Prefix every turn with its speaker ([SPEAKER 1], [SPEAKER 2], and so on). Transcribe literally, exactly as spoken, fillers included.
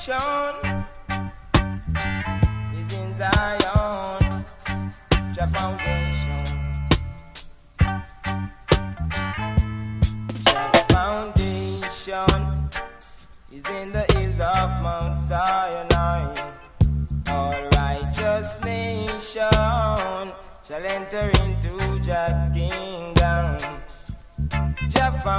[SPEAKER 1] foundation is in Zion. Jah foundation. Jah foundation is in the hills of Mount Sinai. All righteous nation shall enter into Jah kingdom. Jah